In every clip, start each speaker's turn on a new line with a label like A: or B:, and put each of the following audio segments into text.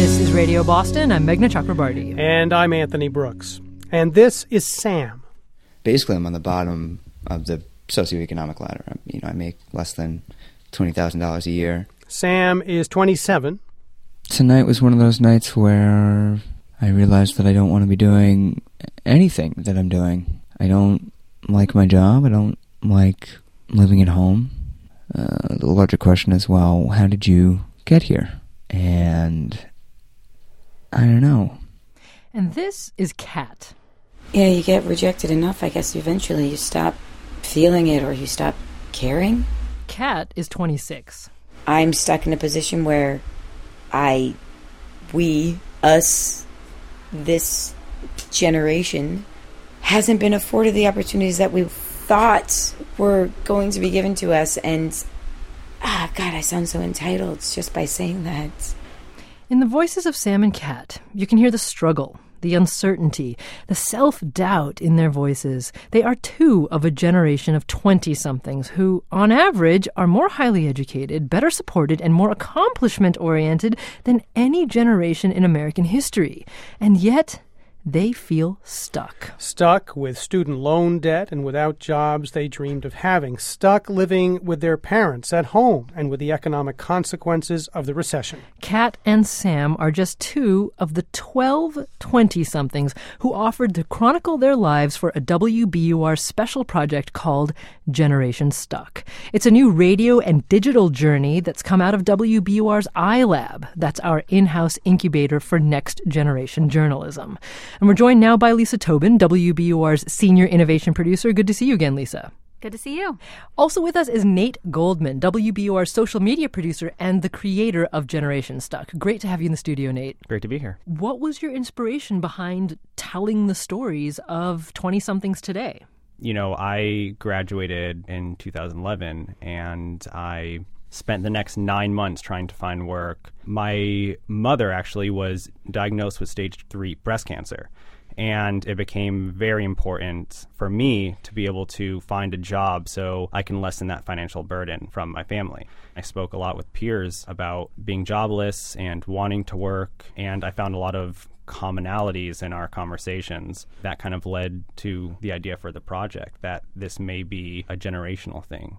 A: This is Radio Boston. I'm Meghna Chakrabarty.
B: And I'm Anthony Brooks. And this is Sam.
C: Basically, I'm on the bottom of the socioeconomic ladder. I make less than $20,000 a year.
B: Sam is 27.
C: Tonight was one of those nights where I realized that I don't want to be doing anything that I'm doing. I don't like my job. I don't like living at home. The larger question is, well, how did you get here? And I don't know.
A: And this is Kat.
D: Yeah, you get rejected enough, I guess eventually you stop feeling it or you stop caring.
A: Kat is 26.
D: I'm stuck in a position where this generation hasn't been afforded the opportunities that we thought were going to be given to us. And, God, I sound so entitled just by saying that.
A: In the voices of Sam and Kat, you can hear the struggle, the uncertainty, the self-doubt in their voices. They are two of a generation of 20-somethings who, on average, are more highly educated, better supported, and more accomplishment-oriented than any generation in American history. And yet, they feel stuck.
B: Stuck with student loan debt and without jobs they dreamed of having. Stuck living with their parents at home and with the economic consequences of the recession.
A: Kat and Sam are just two of the 12 20-somethings who offered to chronicle their lives for a WBUR special project called Generation Stuck. It's a new radio and digital journey that's come out of WBUR's iLab. That's our in-house incubator for next generation journalism. And we're joined now by Lisa Tobin, WBUR's senior innovation producer. Good to see you again, Lisa.
E: Good to see you.
A: Also with us is Nate Goldman, WBUR's social media producer and the creator of Generation Stuck. Great to have you in the studio, Nate.
F: Great to be here.
A: What was your inspiration behind telling the stories of 20-somethings today?
F: You know, I graduated in 2011, and I spent the next 9 months trying to find work. My mother actually was diagnosed with stage 3 breast cancer, and it became very important for me to be able to find a job so I can lessen that financial burden from my family. I spoke a lot with peers about being jobless and wanting to work, and I found a lot of commonalities in our conversations that kind of led to the idea for the project that this may be a generational thing.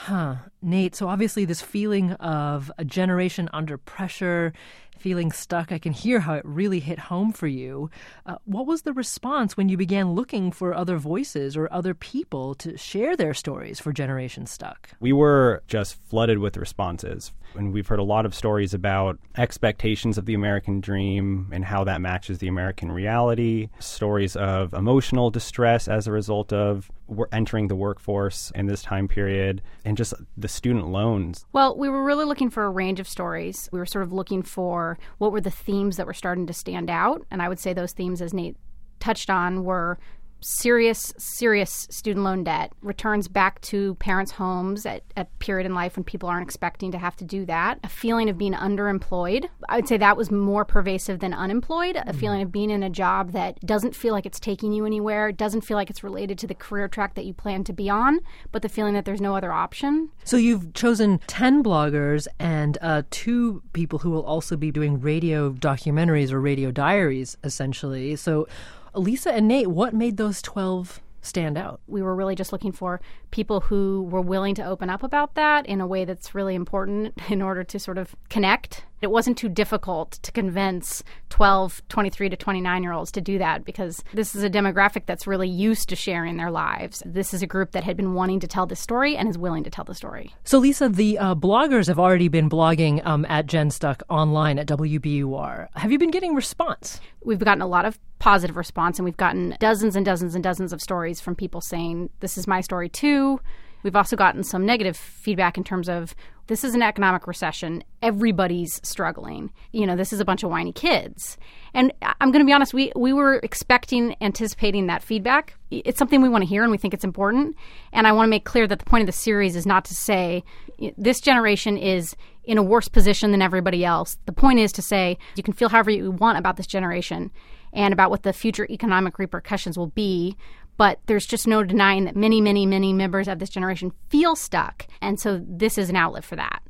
A: Nate, so obviously this feeling of a generation under pressure, feeling stuck, I can hear how it really hit home for you. What was the response when you began looking for other voices or other people to share their stories for Generation Stuck?
F: We were just flooded with responses. And we've heard a lot of stories about expectations of the American dream and how that matches the American reality, stories of emotional distress as a result of entering the workforce in this time period, and just the student loans.
E: Well, we were really looking for a range of stories. We were sort of looking for what were the themes that were starting to stand out. And I would say those themes, as Nate touched on, were serious student loan debt, returns back to parents' homes at a period in life when people aren't expecting to have to do that, a feeling of being underemployed. I would say that was more pervasive than unemployed, a feeling of being in a job that doesn't feel like it's taking you anywhere, doesn't feel like it's related to the career track that you plan to be on, but the feeling that there's no other option.
A: So you've chosen 10 bloggers and 2 people who will also be doing radio documentaries or radio diaries, essentially. So Lisa and Nate, what made those 12 stand out?
E: We were really just looking for people who were willing to open up about that in a way that's really important in order to sort of connect. It wasn't too difficult to convince 12, 23 to 29-year-olds to do that because this is a demographic that's really used to sharing their lives. This is a group that had been wanting to tell this story and is willing to tell the story.
A: So, Lisa, the bloggers have already been blogging at Gen Stuck online at WBUR. Have you been getting response?
E: We've gotten a lot of positive response, and we've gotten dozens and dozens and dozens of stories from people saying, this is my story too. We've also gotten some negative feedback in terms of, this is an economic recession. Everybody's struggling. You know, this is a bunch of whiny kids. And I'm going to be honest, we were anticipating that feedback. It's something we want to hear, and we think it's important. And I want to make clear that the point of the series is not to say this generation is in a worse position than everybody else. The point is to say you can feel however you want about this generation and about what the future economic repercussions will be. But there's just no denying that many, many, many members of this generation feel stuck. And so this is an outlet for that.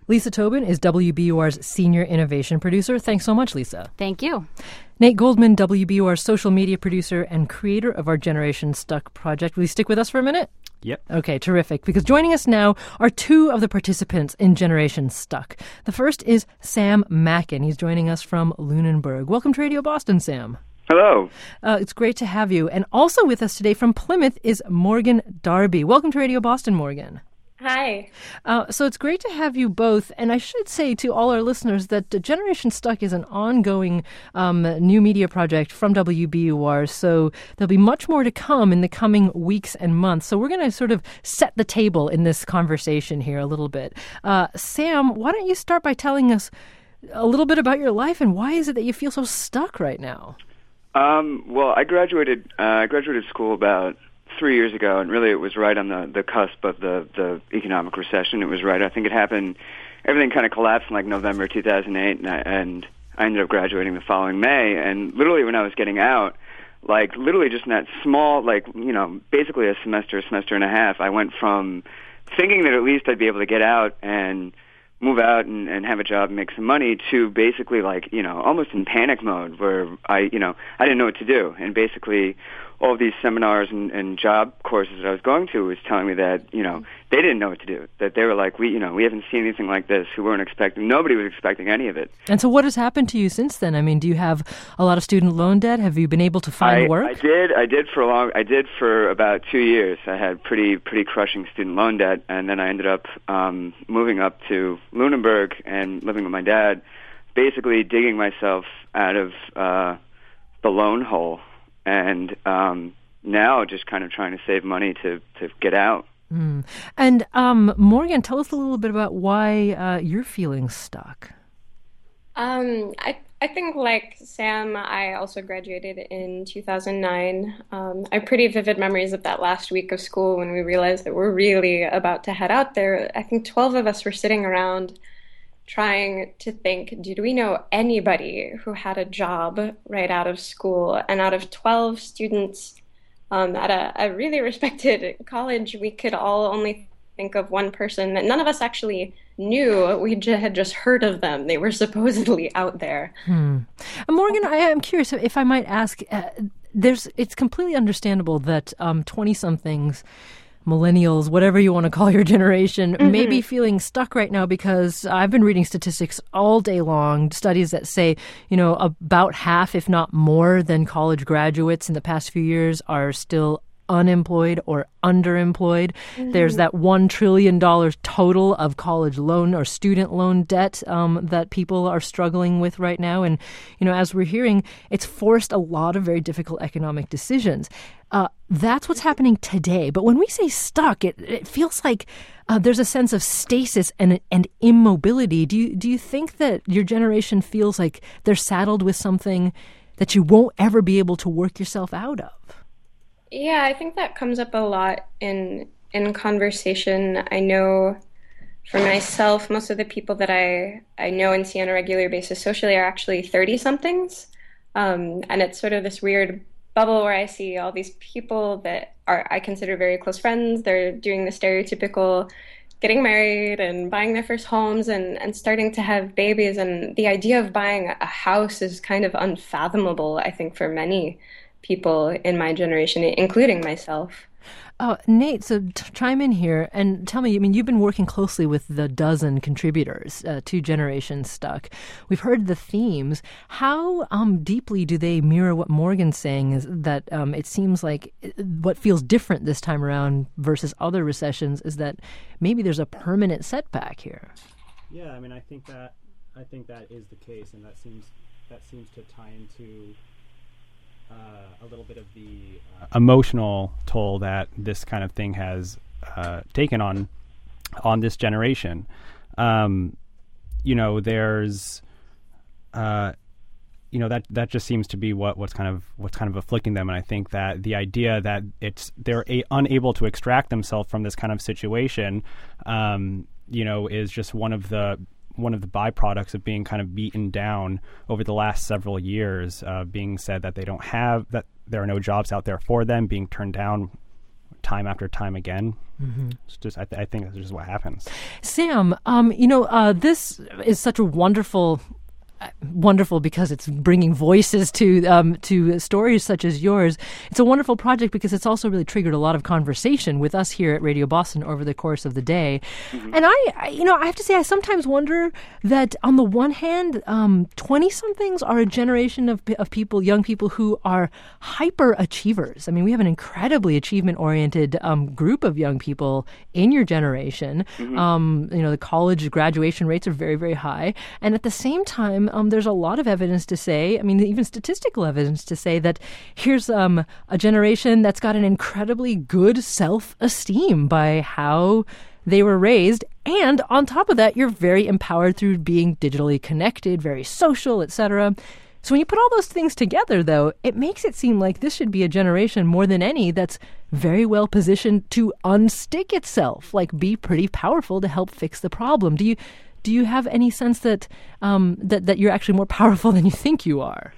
A: Lisa Tobin is WBUR's Senior Innovation Producer. Thanks so much, Lisa.
E: Thank you.
A: Nate Goldman, WBUR's social media producer and creator of our Generation Stuck project. Will you stick with us for a minute?
F: Yep.
A: Okay, terrific. Because joining us now are two of the participants in Generation Stuck. The first is Sam Mackin. He's joining us from Lunenburg. Welcome to Radio Boston, Sam.
G: Hello.
A: It's great to have you. And also with us today from Plymouth is Morgan Darby. Welcome to Radio Boston, Morgan.
H: Hi.
A: So it's great to have you both. And I should say to all our listeners that Generation Stuck is an ongoing new media project from WBUR. So there'll be much more to come in the coming weeks and months. So we're going to sort of set the table in this conversation here a little bit. Sam, why don't you start by telling us a little bit about your life and why is it that you feel so stuck right now?
G: Well, I graduated school about 3 years ago, and really it was right on the cusp of the economic recession. It was right. I think it happened. Everything kind of collapsed in like November 2008, and I ended up graduating the following May. And literally when I was getting out, like literally just in that small, like, you know, basically a semester and a half, I went from thinking that at least I'd be able to get out and move out and have a job and make some money to basically like, you know, almost in panic mode where I didn't know what to do. And basically all of these seminars and job courses that I was going to was telling me that, you know, they didn't know what to do. That they were like, we haven't seen anything like this. Nobody was expecting any of it.
A: And so what has happened to you since then? I mean, do you have a lot of student loan debt? Have you been able to find work?
G: I did for about 2 years. I had pretty crushing student loan debt, and then I ended up moving up to Lunenburg and living with my dad, basically digging myself out of the loan hole. And now just kind of trying to save money to get out.
A: Mm. And Morgan, tell us a little bit about why you're feeling stuck.
H: I think like Sam, I also graduated in 2009. I have pretty vivid memories of that last week of school when we realized that we're really about to head out there. I think 12 of us were sitting around trying to think, did we know anybody who had a job right out of school? And out of 12 students at a really respected college, we could all only think of one person that none of us actually knew. We had just heard of them. They were supposedly out there.
A: Morgan, I am curious, if I might ask, it's completely understandable that 20-somethings, millennials, whatever you want to call your generation, may be feeling stuck right now because I've been reading statistics all day long, studies that say, you know, about half, if not more than college graduates in the past few years are still unemployed or underemployed. There's that $1 trillion total of college loan or student loan debt that people are struggling with right now. And, you know, as we're hearing, it's forced a lot of very difficult economic decisions. That's what's happening today. But when we say stuck, it feels like there's a sense of stasis and immobility. Do you think that your generation feels like they're saddled with something that you won't ever be able to work yourself out of?
H: Yeah, I think that comes up a lot in conversation. I know for myself, most of the people that I know and see on a regular basis socially are actually 30-somethings. And it's sort of this weird bubble where I see all these people that I consider very close friends. They're doing the stereotypical getting married and buying their first homes and starting to have babies. And the idea of buying a house is kind of unfathomable, I think, for many people in my generation, including myself.
A: Nate, so chime in here and tell me, I mean, you've been working closely with the dozen contributors to Generation Stuck. We've heard the themes. How deeply do they mirror what Morgan's saying, is that it seems like what feels different this time around versus other recessions is that maybe there's a permanent setback here?
F: Yeah, I mean, I think that is the case, and that seems to tie into a little bit of the emotional toll that this kind of thing has taken on this generation. You know, there's that just seems to be what's kind of afflicting them, and I think that the idea that they're unable to extract themselves from this kind of situation, is just one of the byproducts of being kind of beaten down over the last several years, being said that that there are no jobs out there for them, being turned down time after time again. It's just, I think that's just what happens.
A: Sam, this is such a wonderful because it's bringing voices to stories such as yours. It's a wonderful project because it's also really triggered a lot of conversation with us here at Radio Boston over the course of the day. And I have to say, I sometimes wonder that on the one hand, 20-somethings are a generation of people, young people who are hyper achievers. I mean, we have an incredibly achievement-oriented group of young people in your generation. The college graduation rates are very, very high. And at the same time, there's a lot of evidence to say, I mean, even statistical evidence to say that here's a generation that's got an incredibly good self-esteem by how they were raised. And on top of that, you're very empowered through being digitally connected, very social, etc. So when you put all those things together, though, it makes it seem like this should be a generation more than any that's very well positioned to unstick itself, like be pretty powerful to help fix the problem. Do you have any sense that that you're actually more powerful than you think you are?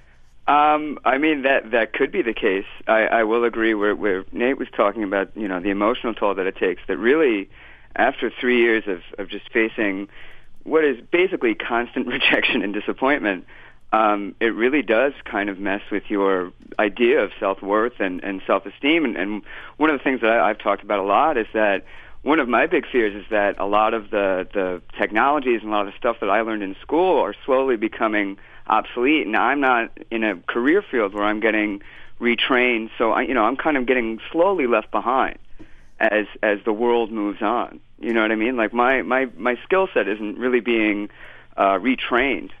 G: I mean, that could be the case. I will agree where Nate was talking about, the emotional toll that it takes, that really after 3 years of just facing what is basically constant rejection and disappointment, it really does kind of mess with your idea of self-worth and self-esteem. And one of the things that I've talked about a lot is that one of my big fears is that a lot of the technologies and a lot of the stuff that I learned in school are slowly becoming obsolete. Now, I'm not in a career field where I'm getting retrained, so I'm kind of getting slowly left behind as the world moves on. You know what I mean? Like my skill set isn't really being retrained,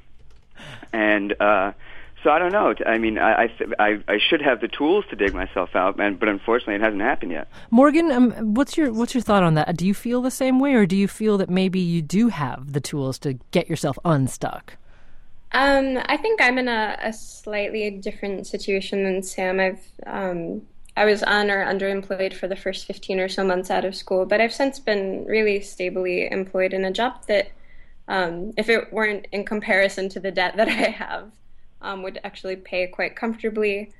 G: and so I don't know. I mean, I should have the tools to dig myself out, but unfortunately, it hasn't happened yet.
A: Morgan, what's your thought on that? Do you feel the same way, or do you feel that maybe you do have the tools to get yourself unstuck?
H: I think I'm in a slightly different situation than Sam. I was on or underemployed for the first 15 or so months out of school, but I've since been really stably employed in a job that, if it weren't in comparison to the debt that I have, would actually pay quite comfortably.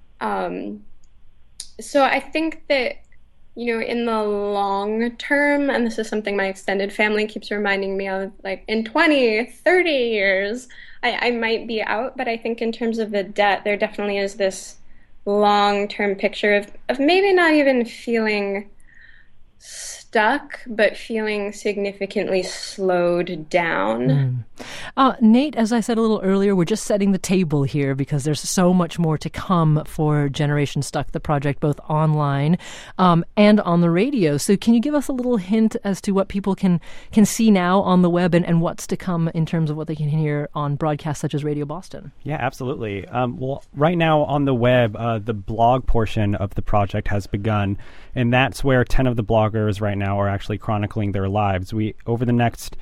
H: So I think that, in the long term, and this is something my extended family keeps reminding me of, like in 20, 30 years, I might be out, but I think in terms of the debt, there definitely is this long-term picture of maybe not even feeling stuck, but feeling significantly slowed down.
A: Nate, as I said a little earlier, we're just setting the table here because there's so much more to come for Generation Stuck, the project, both online and on the radio. So can you give us a little hint as to what people can see now on the web and what's to come in terms of what they can hear on broadcasts such as Radio Boston?
F: Yeah, absolutely. Well, right now on the web, the blog portion of the project has begun, and that's where 10 of the bloggers right now are actually chronicling their lives. Over the next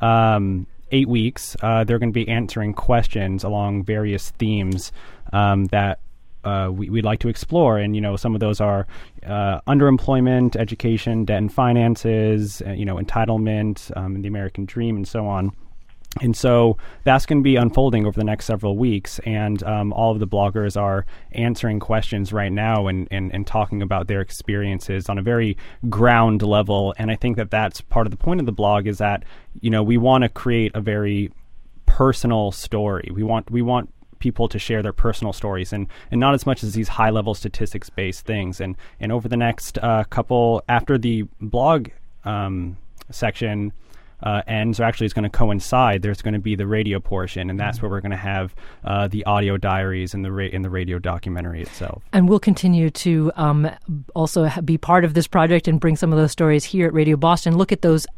F: 8 weeks, they're going to be answering questions along various themes that we'd like to explore. And, some of those are underemployment, education, debt and finances, entitlement, and the American dream, and so on. And so that's going to be unfolding over the next several weeks, and all of the bloggers are answering questions right now and talking about their experiences on a very ground level. And I think that that's part of the point of the blog, is that, we want to create a very personal story. We want people to share their personal stories and not as much as these high-level statistics-based things. And over the next couple, after the blog section ends, or actually it's going to coincide, there's going to be the radio portion, and that's where we're going to have the audio diaries and the radio documentary itself. And
A: we'll continue to also be part of this project and bring some of those stories here at Radio Boston. Look at those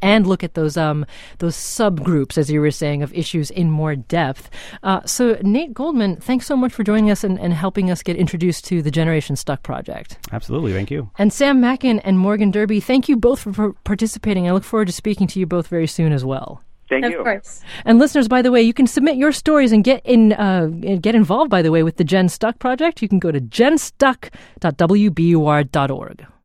A: subgroups, as you were saying, of issues in more depth. So Nate Goldman, thanks so much for joining us and helping us get introduced to the Generation Stuck project.
F: Absolutely, thank you.
A: And Sam Mackin and Morgan Derby, thank you both for participating. I look forward to speaking to you both very soon as well.
G: Thank you.
H: Of course.
A: And listeners, by the way, you can submit your stories and get involved, by the way, with the Gen Stuck project. You can go to genstuck.wbur.org.